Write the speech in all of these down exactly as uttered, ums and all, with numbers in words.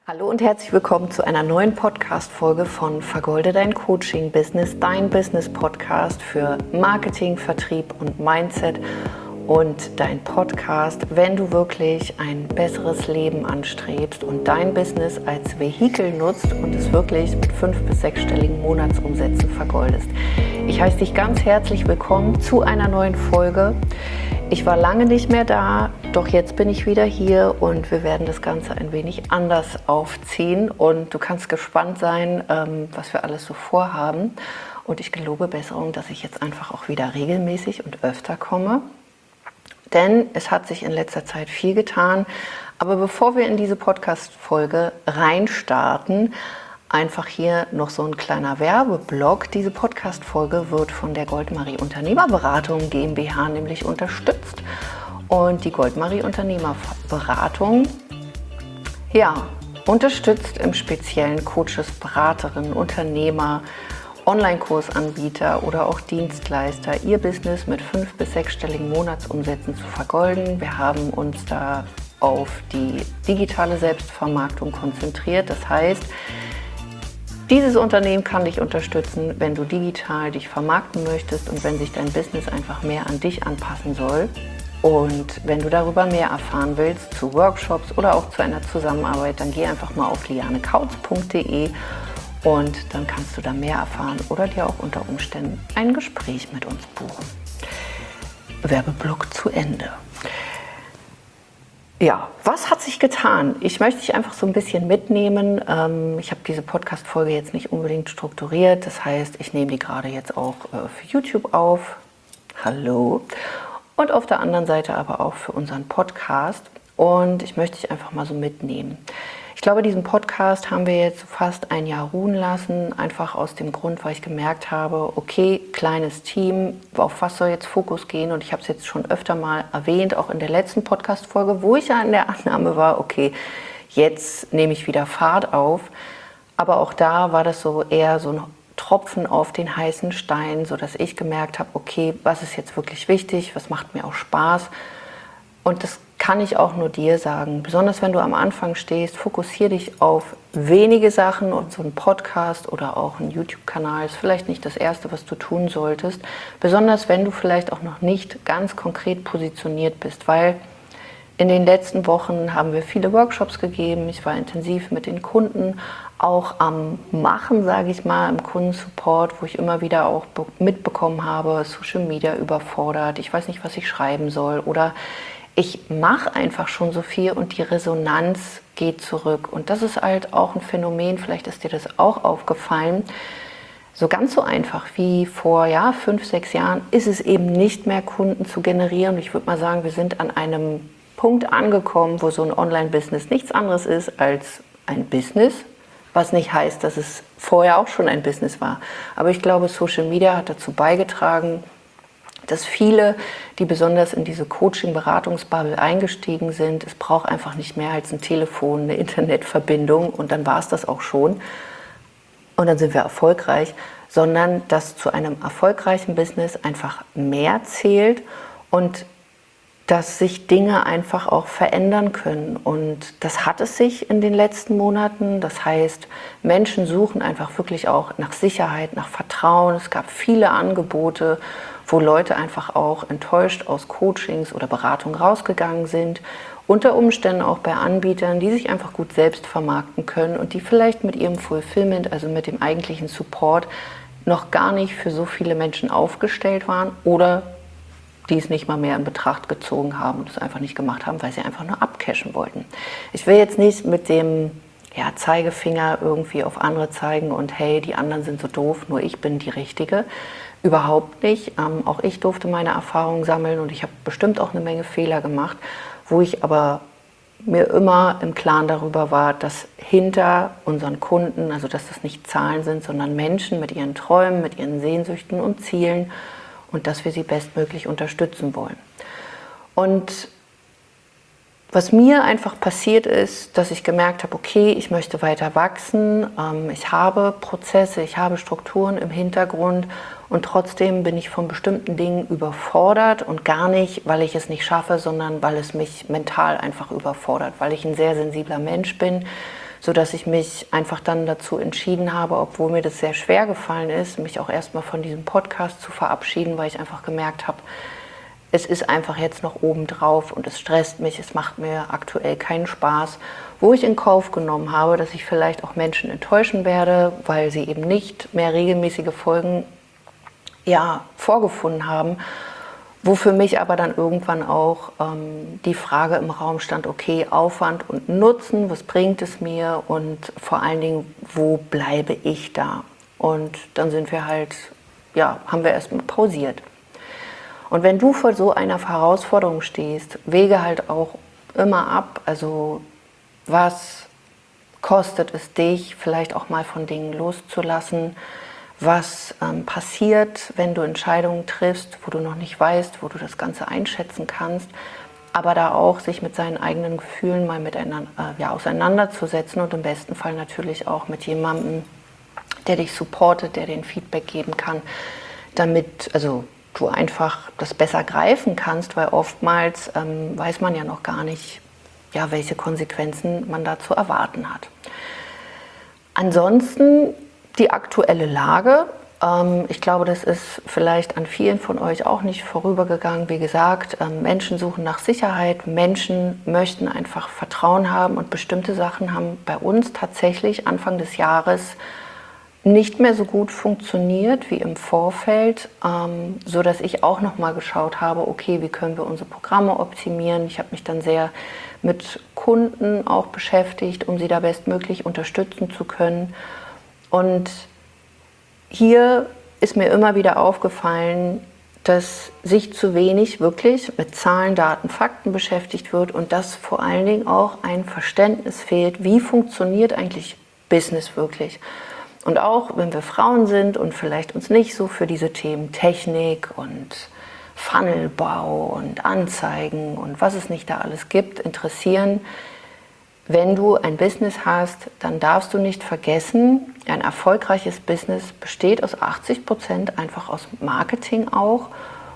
Hallo und herzlich willkommen zu einer neuen Podcast-Folge von Vergolde dein Coaching-Business, dein Business-Podcast für Marketing, Vertrieb und Mindset und dein Podcast, wenn du wirklich ein besseres Leben anstrebst und dein Business als Vehikel nutzt und es wirklich mit fünf- bis sechsstelligen Monatsumsätzen vergoldest. Ich heiße dich ganz herzlich willkommen zu einer neuen Folge. Ich war lange nicht mehr da, doch jetzt bin ich wieder hier und wir werden das Ganze ein wenig anders aufziehen und du kannst gespannt sein, was wir alles so vorhaben. Und ich gelobe Besserung, dass ich jetzt einfach auch wieder regelmäßig und öfter komme, denn es hat sich in letzter Zeit viel getan. Aber bevor wir in diese Podcast-Folge reinstarten, einfach hier noch so ein kleiner Werbeblock. Diese Podcast-Folge wird von der Goldmarie Unternehmerberatung GmbH nämlich unterstützt. Und die Goldmarie Unternehmerberatung, ja, unterstützt im Speziellen Coaches, Beraterinnen, Unternehmer, Online-Kursanbieter oder auch Dienstleister, ihr Business mit fünf- bis sechsstelligen Monatsumsätzen zu vergolden. Wir haben uns da auf die digitale Selbstvermarktung konzentriert. Das heißt, dieses Unternehmen kann dich unterstützen, wenn du digital dich vermarkten möchtest und wenn sich dein Business einfach mehr an dich anpassen soll. Und wenn du darüber mehr erfahren willst, zu Workshops oder auch zu einer Zusammenarbeit, dann geh einfach mal auf liane kautz punkt de und dann kannst du da mehr erfahren oder dir auch unter Umständen ein Gespräch mit uns buchen. Werbeblock zu Ende. Ja, was hat sich getan? Ich möchte dich einfach so ein bisschen mitnehmen. Ich habe diese Podcast-Folge jetzt nicht unbedingt strukturiert. Das heißt, ich nehme die gerade jetzt auch für YouTube auf. Hallo. Und auf der anderen Seite aber auch für unseren Podcast. Und ich möchte dich einfach mal so mitnehmen. Ich glaube, diesen Podcast haben wir jetzt fast ein Jahr ruhen lassen. Einfach aus dem Grund, weil ich gemerkt habe, okay, kleines Team, auf was soll jetzt Fokus gehen? Und ich habe es jetzt schon öfter mal erwähnt, auch in der letzten Podcast-Folge, wo ich ja in der Annahme war, okay, jetzt nehme ich wieder Fahrt auf. Aber auch da war das so eher so ein Tropfen auf den heißen Stein, sodass ich gemerkt habe, okay, was ist jetzt wirklich wichtig, was macht mir auch Spaß? Und das kann ich auch nur dir sagen. Besonders wenn du am Anfang stehst, fokussiere dich auf wenige Sachen und so ein Podcast oder auch ein YouTube-Kanal ist vielleicht nicht das Erste, was du tun solltest. Besonders wenn du vielleicht auch noch nicht ganz konkret positioniert bist, weil in den letzten Wochen haben wir viele Workshops gegeben. Ich war intensiv mit den Kunden, auch am Machen, sage ich mal, im Kundensupport, wo ich immer wieder auch mitbekommen habe, Social Media überfordert, ich weiß nicht, was ich schreiben soll oder ich mache einfach schon so viel und die Resonanz geht zurück. Und das ist halt auch ein Phänomen, vielleicht ist dir das auch aufgefallen. So ganz so einfach wie vor ja, fünf, sechs Jahren ist es eben nicht mehr, Kunden zu generieren. Ich würde mal sagen, wir sind an einem Punkt angekommen, wo so ein Online-Business nichts anderes ist als ein Business, was nicht heißt, dass es vorher auch schon ein Business war. Aber ich glaube, Social Media hat dazu beigetragen, dass viele, die besonders in diese Coaching-Beratungsbubble eingestiegen sind, es braucht einfach nicht mehr als ein Telefon, eine Internetverbindung und dann war es das auch schon und dann sind wir erfolgreich, sondern dass zu einem erfolgreichen Business einfach mehr zählt und dass sich Dinge einfach auch verändern können. Und das hat es sich in den letzten Monaten. Das heißt, Menschen suchen einfach wirklich auch nach Sicherheit, nach Vertrauen. Es gab viele Angebote, wo Leute einfach auch enttäuscht aus Coachings oder Beratung rausgegangen sind. Unter Umständen auch bei Anbietern, die sich einfach gut selbst vermarkten können und die vielleicht mit ihrem Fulfillment, also mit dem eigentlichen Support, noch gar nicht für so viele Menschen aufgestellt waren oder die es nicht mal mehr in Betracht gezogen haben und es einfach nicht gemacht haben, weil sie einfach nur abcashen wollten. Ich will jetzt nicht mit dem ja, Zeigefinger irgendwie auf andere zeigen und hey, die anderen sind so doof, nur ich bin die Richtige. Überhaupt nicht. Ähm, auch ich durfte meine Erfahrungen sammeln und ich habe bestimmt auch eine Menge Fehler gemacht, wo ich aber mir immer im Klaren darüber war, dass hinter unseren Kunden, also dass das nicht Zahlen sind, sondern Menschen mit ihren Träumen, mit ihren Sehnsüchten und Zielen, und dass wir sie bestmöglich unterstützen wollen. Und was mir einfach passiert ist, dass ich gemerkt habe, okay, ich möchte weiter wachsen, ähm, ich habe Prozesse, ich habe Strukturen im Hintergrund und trotzdem bin ich von bestimmten Dingen überfordert und gar nicht, weil ich es nicht schaffe, sondern weil es mich mental einfach überfordert, weil ich ein sehr sensibler Mensch bin, sodass ich mich einfach dann dazu entschieden habe, obwohl mir das sehr schwer gefallen ist, mich auch erstmal von diesem Podcast zu verabschieden, weil ich einfach gemerkt habe, es ist einfach jetzt noch obendrauf und es stresst mich, es macht mir aktuell keinen Spaß, wo ich in Kauf genommen habe, dass ich vielleicht auch Menschen enttäuschen werde, weil sie eben nicht mehr regelmäßige Folgen ja, vorgefunden haben, wo für mich aber dann irgendwann auch ähm, die Frage im Raum stand, okay, Aufwand und Nutzen, was bringt es mir und vor allen Dingen, wo bleibe ich da? Und dann sind wir halt, ja, haben wir erstmal pausiert. Und wenn du vor so einer Herausforderung stehst, wege halt auch immer ab, also was kostet es dich, vielleicht auch mal von Dingen loszulassen, was ähm, passiert, wenn du Entscheidungen triffst, wo du noch nicht weißt, wo du das Ganze einschätzen kannst, aber da auch sich mit seinen eigenen Gefühlen mal miteinander äh, ja, auseinanderzusetzen und im besten Fall natürlich auch mit jemandem, der dich supportet, der den Feedback geben kann, damit, also du einfach das besser greifen kannst, weil oftmals ähm, weiß man ja noch gar nicht, ja, welche Konsequenzen man da zu erwarten hat. Ansonsten die aktuelle Lage. Ähm, ich glaube, das ist vielleicht an vielen von euch auch nicht vorübergegangen. Wie gesagt, ähm, Menschen suchen nach Sicherheit, Menschen möchten einfach Vertrauen haben und bestimmte Sachen haben bei uns tatsächlich Anfang des Jahres nicht mehr so gut funktioniert wie im Vorfeld, ähm, so dass ich auch noch mal geschaut habe, okay, wie können wir unsere Programme optimieren. Ich habe mich dann sehr mit Kunden auch beschäftigt, um sie da bestmöglich unterstützen zu können. Und hier ist mir immer wieder aufgefallen, dass sich zu wenig wirklich mit Zahlen, Daten, Fakten beschäftigt wird und dass vor allen Dingen auch ein Verständnis fehlt, wie funktioniert eigentlich Business wirklich. Und auch wenn wir Frauen sind und vielleicht uns nicht so für diese Themen Technik und Funnelbau und Anzeigen und was es nicht da alles gibt, interessieren, wenn du ein Business hast, dann darfst du nicht vergessen, ein erfolgreiches Business besteht aus achtzig Prozent einfach aus Marketing auch.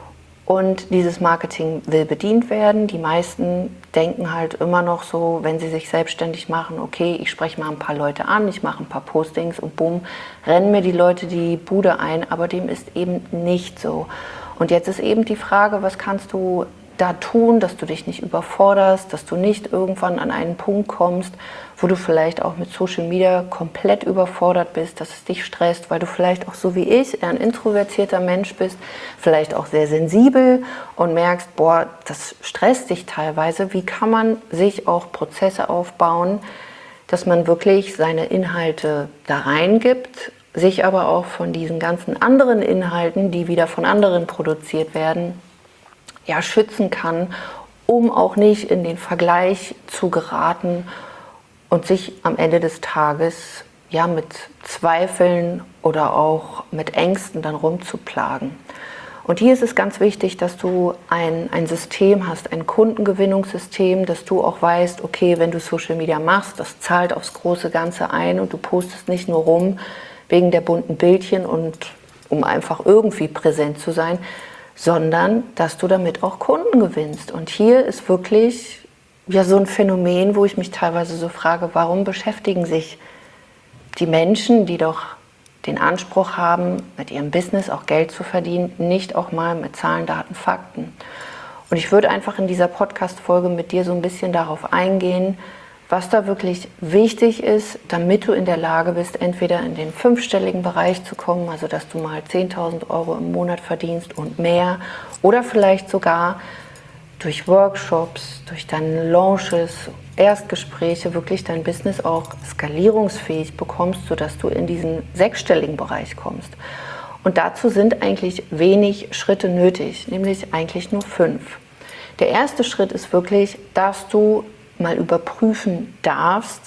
Und dieses Marketing will bedient werden. Die meisten denken halt immer noch so, wenn sie sich selbstständig machen, okay, ich spreche mal ein paar Leute an, ich mache ein paar Postings und bumm, rennen mir die Leute die Bude ein. Aber dem ist eben nicht so. Und jetzt ist eben die Frage, was kannst du da tun, dass du dich nicht überforderst, dass du nicht irgendwann an einen Punkt kommst, wo du vielleicht auch mit Social Media komplett überfordert bist, dass es dich stresst, weil du vielleicht auch so wie ich eher ein introvertierter Mensch bist, vielleicht auch sehr sensibel und merkst, boah, das stresst dich teilweise. Wie kann man sich auch Prozesse aufbauen, dass man wirklich seine Inhalte da reingibt, sich aber auch von diesen ganzen anderen Inhalten, die wieder von anderen produziert werden, ja, schützen kann, um auch nicht in den Vergleich zu geraten und sich am Ende des Tages ja, mit Zweifeln oder auch mit Ängsten dann rumzuplagen. Und hier ist es ganz wichtig, dass du ein, ein System hast, ein Kundengewinnungssystem, dass du auch weißt, okay, wenn du Social Media machst, das zahlt aufs große Ganze ein und du postest nicht nur rum wegen der bunten Bildchen und um einfach irgendwie präsent zu sein, sondern dass du damit auch Kunden gewinnst. Und hier ist wirklich ja so ein Phänomen, wo ich mich teilweise so frage, warum beschäftigen sich die Menschen, die doch den Anspruch haben, mit ihrem Business auch Geld zu verdienen, nicht auch mal mit Zahlen, Daten, Fakten. Und ich würde einfach in dieser Podcast-Folge mit dir so ein bisschen darauf eingehen, was da wirklich wichtig ist, damit du in der Lage bist, entweder in den fünfstelligen Bereich zu kommen, also dass du mal zehntausend Euro im Monat verdienst und mehr, oder vielleicht sogar durch Workshops, durch deine Launches, Erstgespräche wirklich dein Business auch skalierungsfähig bekommst, sodass du in diesen sechsstelligen Bereich kommst. Und dazu sind eigentlich wenig Schritte nötig, nämlich eigentlich nur fünf. Der erste Schritt ist wirklich, dass du mal überprüfen darfst,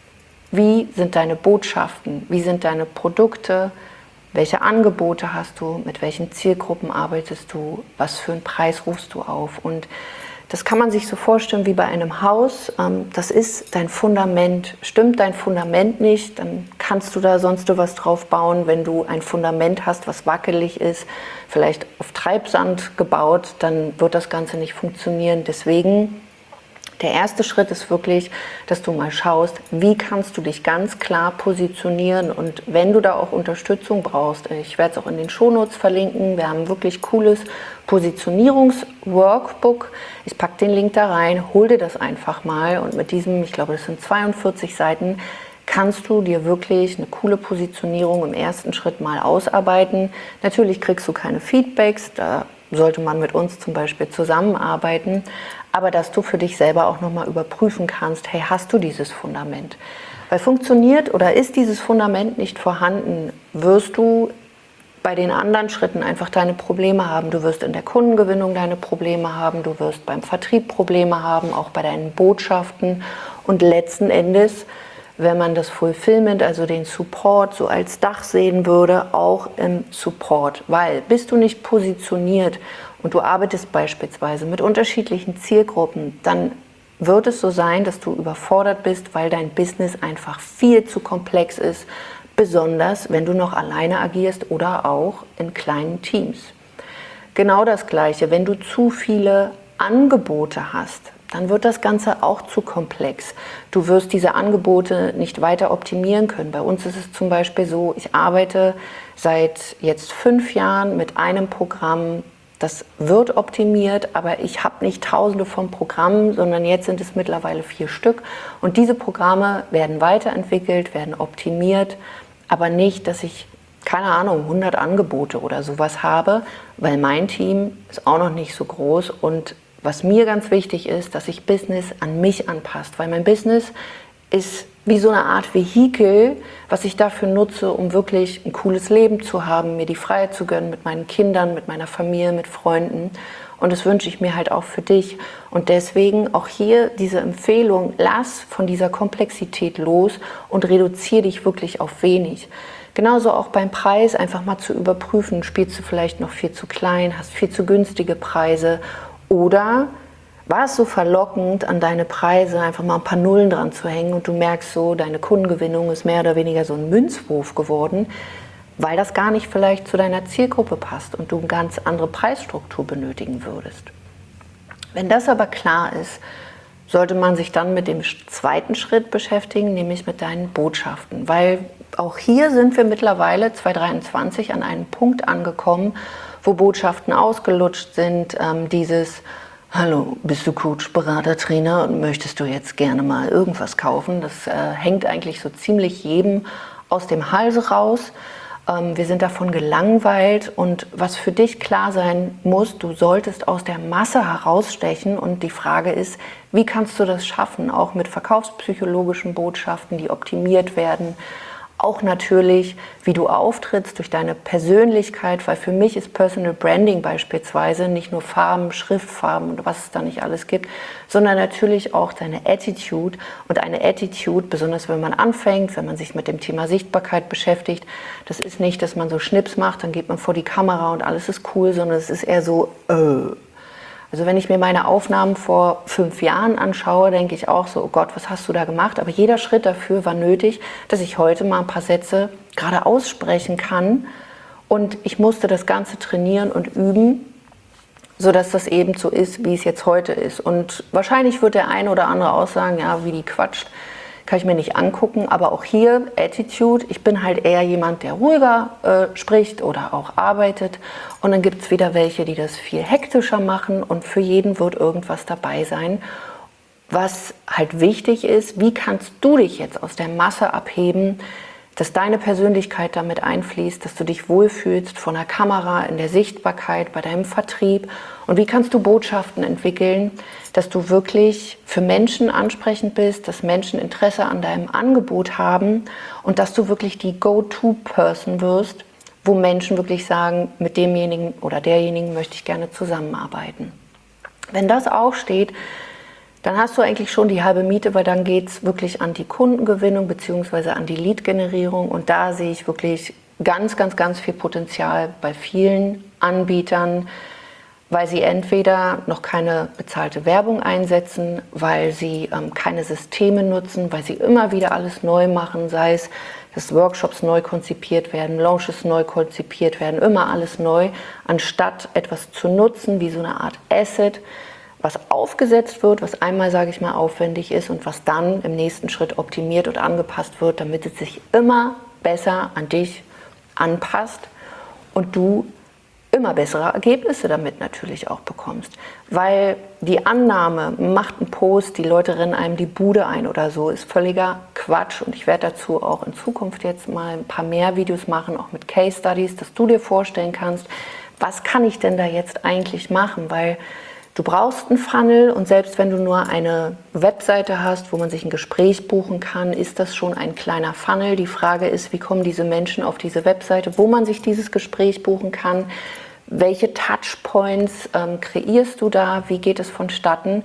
wie sind deine Botschaften, wie sind deine Produkte, welche Angebote hast du, mit welchen Zielgruppen arbeitest du, was für einen Preis rufst du auf. Und das kann man sich so vorstellen wie bei einem Haus, das ist dein Fundament. Stimmt dein Fundament nicht, dann kannst du da sonst was drauf bauen. Wenn du ein Fundament hast, was wackelig ist, vielleicht auf Treibsand gebaut, dann wird das Ganze nicht funktionieren. Deswegen Der erste Schritt ist wirklich, dass du mal schaust, wie kannst du dich ganz klar positionieren, und wenn du da auch Unterstützung brauchst, ich werde es auch in den Shownotes verlinken, wir haben ein wirklich cooles Positionierungs-Workbook, ich packe den Link da rein, hol dir das einfach mal, und mit diesem, ich glaube das sind zweiundvierzig Seiten, kannst du dir wirklich eine coole Positionierung im ersten Schritt mal ausarbeiten. Natürlich kriegst du keine Feedbacks, da sollte man mit uns zum Beispiel zusammenarbeiten, aber dass du für dich selber auch nochmal überprüfen kannst, hey, hast du dieses Fundament? Weil funktioniert oder ist dieses Fundament nicht vorhanden, wirst du bei den anderen Schritten einfach deine Probleme haben. Du wirst in der Kundengewinnung deine Probleme haben, du wirst beim Vertrieb Probleme haben, auch bei deinen Botschaften, und letzten Endes, wenn man das Fulfillment, also den Support, so als Dach sehen würde, auch im Support. Weil bist du nicht positioniert und du arbeitest beispielsweise mit unterschiedlichen Zielgruppen, dann wird es so sein, dass du überfordert bist, weil dein Business einfach viel zu komplex ist, besonders wenn du noch alleine agierst oder auch in kleinen Teams. Genau das Gleiche, wenn du zu viele Angebote hast, dann wird das Ganze auch zu komplex. Du wirst diese Angebote nicht weiter optimieren können. Bei uns ist es zum Beispiel so, ich arbeite seit jetzt fünf Jahren mit einem Programm, das wird optimiert, aber ich habe nicht tausende von Programmen, sondern jetzt sind es mittlerweile vier Stück. Und diese Programme werden weiterentwickelt, werden optimiert, aber nicht, dass ich, keine Ahnung, hundert Angebote oder sowas habe, weil mein Team ist auch noch nicht so groß. Und was mir ganz wichtig ist, dass sich Business an mich anpasst, weil mein Business ist wie so eine Art Vehikel, was ich dafür nutze, um wirklich ein cooles Leben zu haben, mir die Freiheit zu gönnen mit meinen Kindern, mit meiner Familie, mit Freunden. Und das wünsche ich mir halt auch für dich. Und deswegen auch hier diese Empfehlung, lass von dieser Komplexität los und reduziere dich wirklich auf wenig. Genauso auch beim Preis, einfach mal zu überprüfen, spielst du vielleicht noch viel zu klein, hast viel zu günstige Preise, oder war es so verlockend, an deine Preise einfach mal ein paar Nullen dran zu hängen und du merkst so, deine Kundengewinnung ist mehr oder weniger so ein Münzwurf geworden, weil das gar nicht vielleicht zu deiner Zielgruppe passt und du eine ganz andere Preisstruktur benötigen würdest. Wenn das aber klar ist, sollte man sich dann mit dem zweiten Schritt beschäftigen, nämlich mit deinen Botschaften, weil auch hier sind wir mittlerweile zwanzig dreiundzwanzig an einem Punkt angekommen, wo Botschaften ausgelutscht sind, ähm, dieses Hallo, bist du Coach, Berater, Trainer und möchtest du jetzt gerne mal irgendwas kaufen? Das äh, hängt eigentlich so ziemlich jedem aus dem Hals raus. Ähm, wir sind davon gelangweilt, und was für dich klar sein muss, du solltest aus der Masse herausstechen, und die Frage ist, wie kannst du das schaffen, auch mit verkaufspsychologischen Botschaften, die optimiert werden. Auch natürlich, wie du auftrittst durch deine Persönlichkeit, weil für mich ist Personal Branding beispielsweise nicht nur Farben, Schriftfarben und was es da nicht alles gibt, sondern natürlich auch deine Attitude. Und eine Attitude, besonders wenn man anfängt, wenn man sich mit dem Thema Sichtbarkeit beschäftigt, das ist nicht, dass man so Schnips macht, dann geht man vor die Kamera und alles ist cool, sondern es ist eher so, äh. Also wenn ich mir meine Aufnahmen vor fünf Jahren anschaue, denke ich auch so, oh Gott, was hast du da gemacht? Aber jeder Schritt dafür war nötig, dass ich heute mal ein paar Sätze gerade aussprechen kann. Und ich musste das Ganze trainieren und üben, sodass das eben so ist, wie es jetzt heute ist. Und wahrscheinlich wird der eine oder andere auch sagen, ja, wie die quatscht, kann ich mir nicht angucken. Aber auch hier Attitude, ich bin halt eher jemand, der ruhiger äh, spricht oder auch arbeitet. Und dann gibt es wieder welche, die das viel hektischer machen, und für jeden wird irgendwas dabei sein. Was halt wichtig ist, wie kannst du dich jetzt aus der Masse abheben, dass deine Persönlichkeit damit einfließt, dass du dich wohlfühlst von der Kamera, in der Sichtbarkeit, bei deinem Vertrieb, und wie kannst du Botschaften entwickeln, dass du wirklich für Menschen ansprechend bist, dass Menschen Interesse an deinem Angebot haben und dass du wirklich die Go-To-Person wirst, wo Menschen wirklich sagen, mit demjenigen oder derjenigen möchte ich gerne zusammenarbeiten. Wenn das auch steht, dann hast du eigentlich schon die halbe Miete, weil dann geht es wirklich an die Kundengewinnung bzw. an die Lead-Generierung, und da sehe ich wirklich ganz, ganz, ganz viel Potenzial bei vielen Anbietern, weil sie entweder noch keine bezahlte Werbung einsetzen, weil sie ähm, keine Systeme nutzen, weil sie immer wieder alles neu machen, sei es, dass Workshops neu konzipiert werden, Launches neu konzipiert werden, immer alles neu, anstatt etwas zu nutzen wie so eine Art Asset, was aufgesetzt wird, was einmal, sage ich mal, aufwendig ist und was dann im nächsten Schritt optimiert und angepasst wird, damit es sich immer besser an dich anpasst und du immer bessere Ergebnisse damit natürlich auch bekommst. Weil die Annahme, macht einen Post, die Leute rennen einem die Bude ein oder so, ist völliger Quatsch. Und ich werde dazu auch in Zukunft jetzt mal ein paar mehr Videos machen, auch mit Case Studies, dass du dir vorstellen kannst, was kann ich denn da jetzt eigentlich machen? Weil du brauchst einen Funnel und selbst wenn du nur eine Webseite hast, wo man sich ein Gespräch buchen kann, ist das schon ein kleiner Funnel. Die Frage ist, wie kommen diese Menschen auf diese Webseite, wo man sich dieses Gespräch buchen kann? Welche Touchpoints ähm, kreierst du da? Wie geht es vonstatten?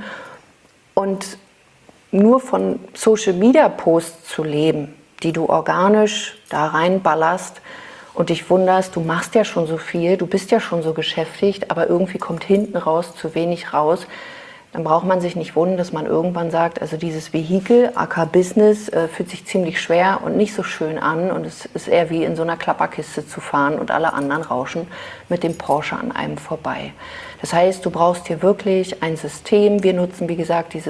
Und nur von Social Media Posts zu leben, die du organisch da reinballerst, und dich wunderst, du machst ja schon so viel, du bist ja schon so beschäftigt, aber irgendwie kommt hinten raus zu wenig raus, dann braucht man sich nicht wundern, dass man irgendwann sagt, also dieses Vehikel, aka Business, äh, fühlt sich ziemlich schwer und nicht so schön an und es ist eher wie in so einer Klapperkiste zu fahren und alle anderen rauschen mit dem Porsche an einem vorbei. Das heißt, du brauchst hier wirklich ein System. Wir nutzen, wie gesagt, dieses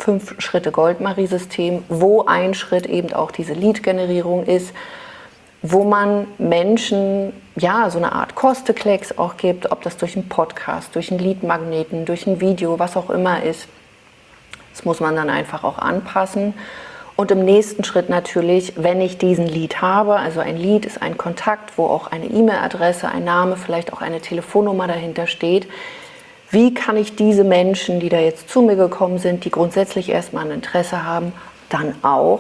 Fünf-Schritte-Goldmarie-System, wo ein Schritt eben auch diese Lead-Generierung ist, wo man Menschen ja so eine Art Kosteklecks auch gibt, ob das durch einen Podcast, durch einen Leadmagneten, durch ein Video, was auch immer ist. Das muss man dann einfach auch anpassen. Und im nächsten Schritt natürlich, wenn ich diesen Lead habe, also ein Lead ist ein Kontakt, wo auch eine E-Mail-Adresse, ein Name, vielleicht auch eine Telefonnummer dahinter steht. Wie kann ich diese Menschen, die da jetzt zu mir gekommen sind, die grundsätzlich erstmal ein Interesse haben, dann auch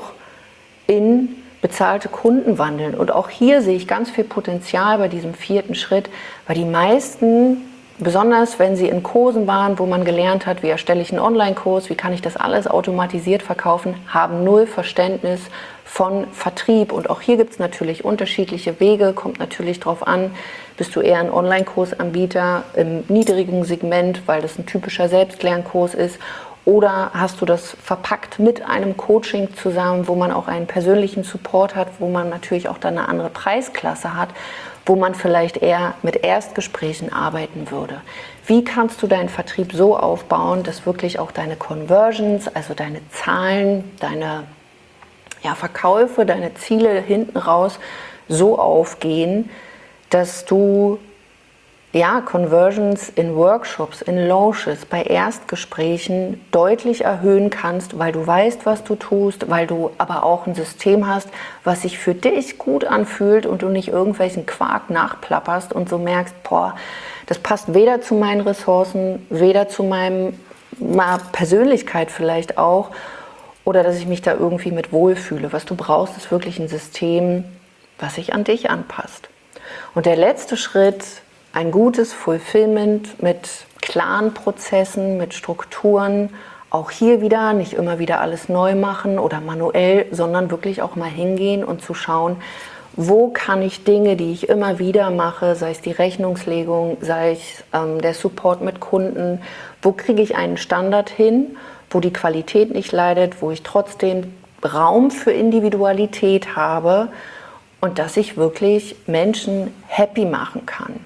in bezahlte Kunden wandeln? Und auch hier sehe ich ganz viel Potenzial bei diesem vierten Schritt, weil die meisten, besonders wenn sie in Kursen waren, wo man gelernt hat, wie erstelle ich einen Online-Kurs, wie kann ich das alles automatisiert verkaufen, haben null Verständnis von Vertrieb. Und auch hier gibt es natürlich unterschiedliche Wege, kommt natürlich drauf an, bist du eher ein Online-Kursanbieter im niedrigen Segment, weil das ein typischer Selbstlernkurs ist, oder hast du das verpackt mit einem Coaching zusammen, wo man auch einen persönlichen Support hat, wo man natürlich auch dann eine andere Preisklasse hat, wo man vielleicht eher mit Erstgesprächen arbeiten würde. Wie kannst du deinen Vertrieb so aufbauen, dass wirklich auch deine Conversions, also deine Zahlen, deine ja, Verkäufe, deine Ziele hinten raus so aufgehen, dass du ja, Conversions in Workshops, in Launches, bei Erstgesprächen deutlich erhöhen kannst, weil du weißt, was du tust, weil du aber auch ein System hast, was sich für dich gut anfühlt und du nicht irgendwelchen Quark nachplapperst und so merkst, boah, das passt weder zu meinen Ressourcen, weder zu meinem meiner Persönlichkeit vielleicht auch, oder dass ich mich da irgendwie mit wohlfühle. Was du brauchst, ist wirklich ein System, was sich an dich anpasst. Und der letzte Schritt, ein gutes Fulfillment mit klaren Prozessen, mit Strukturen. Auch hier wieder nicht immer wieder alles neu machen oder manuell, sondern wirklich auch mal hingehen und zu schauen, wo kann ich Dinge, die ich immer wieder mache, sei es die Rechnungslegung, sei es ähm, der Support mit Kunden, wo kriege ich einen Standard hin, wo die Qualität nicht leidet, wo ich trotzdem Raum für Individualität habe und dass ich wirklich Menschen happy machen kann.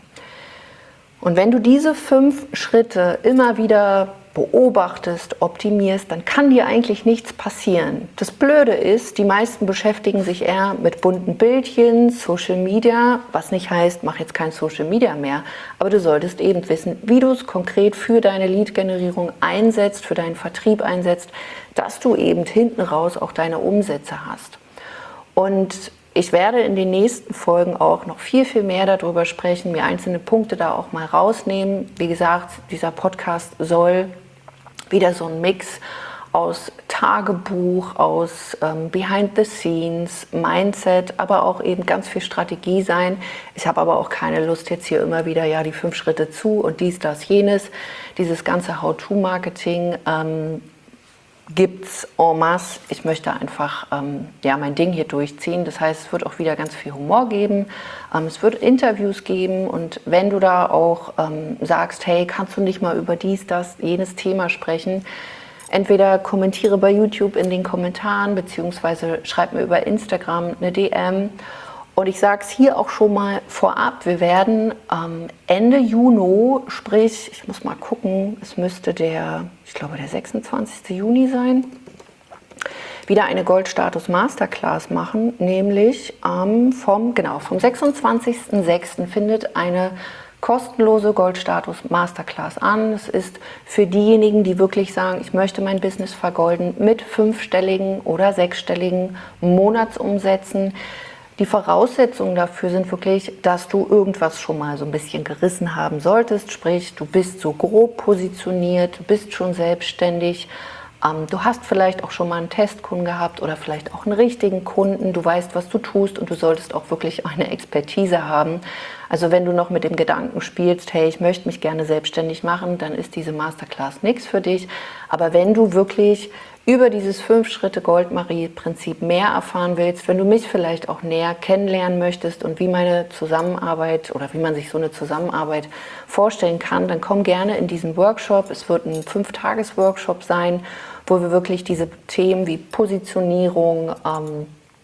Und wenn du diese fünf Schritte immer wieder beobachtest, optimierst, dann kann dir eigentlich nichts passieren. Das Blöde ist, die meisten beschäftigen sich eher mit bunten Bildchen, Social Media, was nicht heißt, mach jetzt kein Social Media mehr, aber du solltest eben wissen, wie du es konkret für deine Lead-Generierung einsetzt, für deinen Vertrieb einsetzt, dass du eben hinten raus auch deine Umsätze hast. Und ich werde in den nächsten Folgen auch noch viel, viel mehr darüber sprechen, mir einzelne Punkte da auch mal rausnehmen. Wie gesagt, dieser Podcast soll wieder so ein Mix aus Tagebuch, aus ähm, Behind the Scenes, Mindset, aber auch eben ganz viel Strategie sein. Ich habe aber auch keine Lust jetzt hier immer wieder, ja, die fünf Schritte zu und dies, das, jenes. Dieses ganze How-to-Marketing ähm, gibt's en masse. Ich möchte einfach ähm, ja, mein Ding hier durchziehen. Das heißt, es wird auch wieder ganz viel Humor geben. Ähm, es wird Interviews geben und wenn du da auch ähm, sagst, hey, kannst du nicht mal über dies, das, jenes Thema sprechen, entweder kommentiere bei YouTube in den Kommentaren beziehungsweise schreib mir über Instagram eine D M Und ich sage es hier auch schon mal vorab, wir werden ähm, Ende Juni, sprich, ich muss mal gucken, es müsste der, ich glaube der sechsundzwanzigste Juni sein, wieder eine Goldstatus Masterclass machen, nämlich ähm, vom, genau, vom sechsundzwanzigsten sechsten findet eine kostenlose Goldstatus Masterclass an. Es ist für diejenigen, die wirklich sagen, ich möchte mein Business vergolden mit fünfstelligen oder sechsstelligen Monatsumsätzen. Die Voraussetzungen dafür sind wirklich, dass du irgendwas schon mal so ein bisschen gerissen haben solltest. Sprich, du bist so grob positioniert, du bist schon selbstständig. Ähm, du hast vielleicht auch schon mal einen Testkunden gehabt oder vielleicht auch einen richtigen Kunden. Du weißt, was du tust und du solltest auch wirklich eine Expertise haben. Also wenn du noch mit dem Gedanken spielst, hey, ich möchte mich gerne selbstständig machen, dann ist diese Masterclass nichts für dich. Aber wenn du wirklich über dieses Fünf-Schritte-Goldmarie-Prinzip mehr erfahren willst, wenn du mich vielleicht auch näher kennenlernen möchtest und wie meine Zusammenarbeit oder wie man sich so eine Zusammenarbeit vorstellen kann, dann komm gerne in diesen Workshop. Es wird ein Fünf-Tages-Workshop sein, wo wir wirklich diese Themen wie Positionierung, ähm,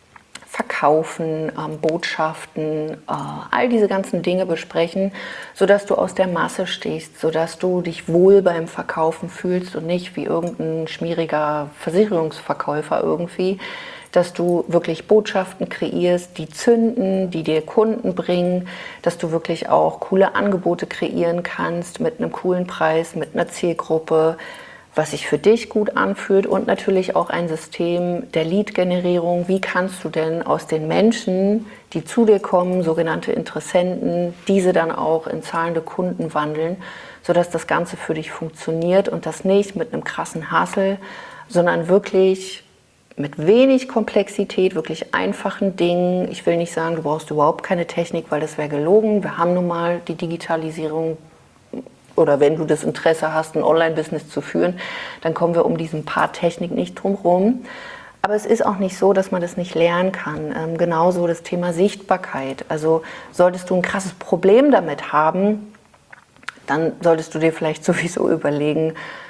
Verkaufen, ähm, Botschaften, äh, all diese ganzen Dinge besprechen, sodass du aus der Masse stehst, sodass du dich wohl beim Verkaufen fühlst und nicht wie irgendein schmieriger Versicherungsverkäufer irgendwie, dass du wirklich Botschaften kreierst, die zünden, die dir Kunden bringen, dass du wirklich auch coole Angebote kreieren kannst mit einem coolen Preis, mit einer Zielgruppe, was sich für dich gut anfühlt und natürlich auch ein System der Lead-Generierung. Wie kannst du denn aus den Menschen, die zu dir kommen, sogenannte Interessenten, diese dann auch in zahlende Kunden wandeln, sodass das Ganze für dich funktioniert und das nicht mit einem krassen Hassel, sondern wirklich mit wenig Komplexität, wirklich einfachen Dingen. Ich will nicht sagen, du brauchst überhaupt keine Technik, weil das wäre gelogen. Wir haben nun mal die Digitalisierung. Oder wenn du das Interesse hast, ein Online-Business zu führen, dann kommen wir um diesen Part Technik nicht drum rum. Aber es ist auch nicht so, dass man das nicht lernen kann. Ähm, genauso das Thema Sichtbarkeit. Also solltest du ein krasses Problem damit haben, dann solltest du dir vielleicht sowieso überlegen,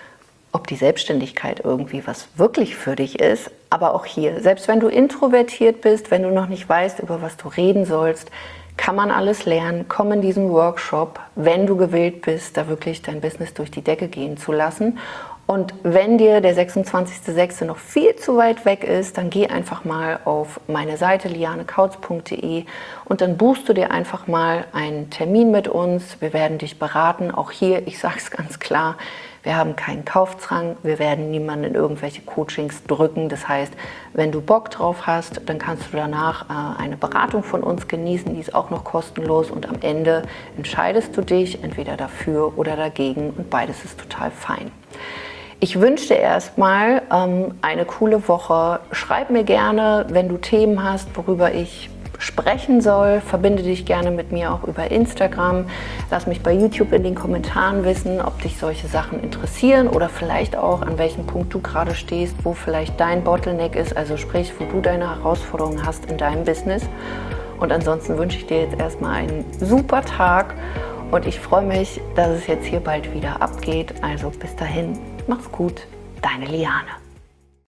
ob die Selbstständigkeit irgendwie was wirklich für dich ist. Aber auch hier, selbst wenn du introvertiert bist, wenn du noch nicht weißt, über was du reden sollst, kann man alles lernen. Komm in diesen Workshop, wenn du gewillt bist, da wirklich dein Business durch die Decke gehen zu lassen. Und wenn dir der sechsundzwanzigste sechste noch viel zu weit weg ist, dann geh einfach mal auf meine Seite liane kautz punkt de und dann buchst du dir einfach mal einen Termin mit uns. Wir werden dich beraten. Auch hier, ich sage es ganz klar, wir haben keinen Kaufzwang, wir werden niemanden in irgendwelche Coachings drücken. Das heißt, wenn du Bock drauf hast, dann kannst du danach äh, eine Beratung von uns genießen, die ist auch noch kostenlos und am Ende entscheidest du dich entweder dafür oder dagegen und beides ist total fein. Ich wünsche dir erstmal ähm, eine coole Woche. Schreib mir gerne, wenn du Themen hast, worüber ich sprechen soll. Verbinde dich gerne mit mir auch über Instagram. Lass mich bei YouTube in den Kommentaren wissen, ob dich solche Sachen interessieren oder vielleicht auch, an welchem Punkt du gerade stehst, wo vielleicht dein Bottleneck ist, also sprich, wo du deine Herausforderungen hast in deinem Business. Und ansonsten wünsche ich dir jetzt erstmal einen super Tag und ich freue mich, dass es jetzt hier bald wieder abgeht. Also bis dahin, mach's gut, deine Liane.